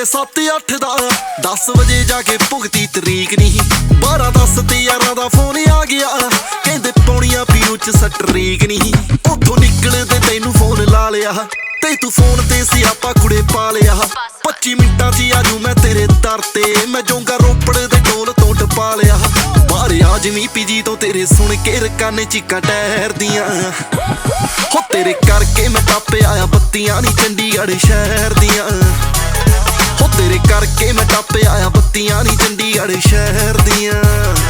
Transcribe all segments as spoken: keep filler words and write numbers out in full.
ਸੱਤ ਅੱਠ ਦਾ ਦਸ ਵਜੇ ਜਾ ਕੇ ਭੁਗਤੀ ਤਰੀਕ ਨਹੀਂ। ਬਾਰਾਂ ਦਸ ਤੇ ਯਾਰਾਂ ਦਾ ਫੋਨ ਆ ਗਿਆ, ਕਹਿੰਦੇ ਪੌਣੀਆਂ ਪੀਓ ਚ ਸਟਰੀਕ ਨਹੀਂ। ਉੱਥੋਂ ਨਿਕਲਦੇ ਤੈਨੂੰ ਫੋਨ ਲਾ ਲਿਆ ਤੇ ਤੂੰ ਫੋਨ ਤੇ ਸਿਆਪਾ ਕੁੜੇ ਪਾ ਲਿਆ। ਪੱਚੀ ਮਿੰਟਾਂ ਚ ਆਜੂ ਮੈਂ ਤੇਰੇ ਦਰ ਤੇ, ਮੈਂ ਜੋਂਗਾ ਰੋਪੜ ਦੇ ਢੋਲ ਤੋਂ ਟਪਾ ਲਿਆ। ਬਾਹਰ ਆਜਮੀ ਪੀਜੀ ਤੋਂ ਤੇਰੇ ਸੁਣ ਕੇ ਰਕਾਨੇ ਚੀਕਾਂ ਟਹਿਰਦੀਆਂ। ਹੋ ਤੇਰੇ ਕਰਕੇ ਮੈਂ ਟੱਪ ਆਇਆ ਬੱਤੀਆਂ ਨੀ ਚੰਡੀਗੜ੍ਹ ਸ਼ਹਿਰ ਦੀਆਂ। ਹੋ ਤੇਰੇ ਕਰਕੇ ਮੈਂ ਟੱਪ ਆਇਆ ਬੱਤੀਆਂ ਨੀ ਚੰਡੀਗੜ੍ਹ ਸ਼ਹਿਰ ਦੀਆਂ।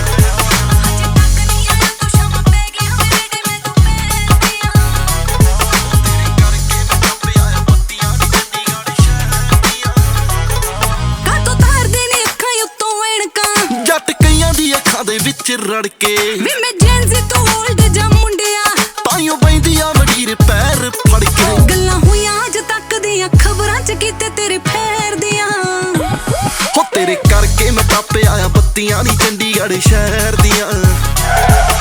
ਜੱਟ ਕਈਆਂ ਦੀ ਅੱਖਾਂ ਦੇ ਵਿੱਚ ਰੜ ਕੇ ਵੇ ਮੈਂ ਜੈਂਜ਼ੀ ਤੋਂ 올ਡ ਜਾਂ ਮੁੰਡਿਆ ਤਾਈਓ ਬੈਂਦੀਆਂ ਵਡੀਰ ਪੈਰ ਫੜ ਕੇ। ਗੱਲਾਂ ਹੋਈਆਂ ਅੱਜ ਤੱਕ ਦੀਆਂ ਖਬਰਾਂ ਚ ਕੀਤੇ ਤੇਰੇ ਫੇਰ ਦੀਆਂ। ਹੋ ਤੇਰੇ ਕਰਕੇ ਮੈਂ ਟੱਪ ਆਇਆ ਬੱਤੀਆਂ ਨੀ ਚੰਡੀਗੜ੍ਹ ਸ਼ਹਿਰ ਦੀਆਂ।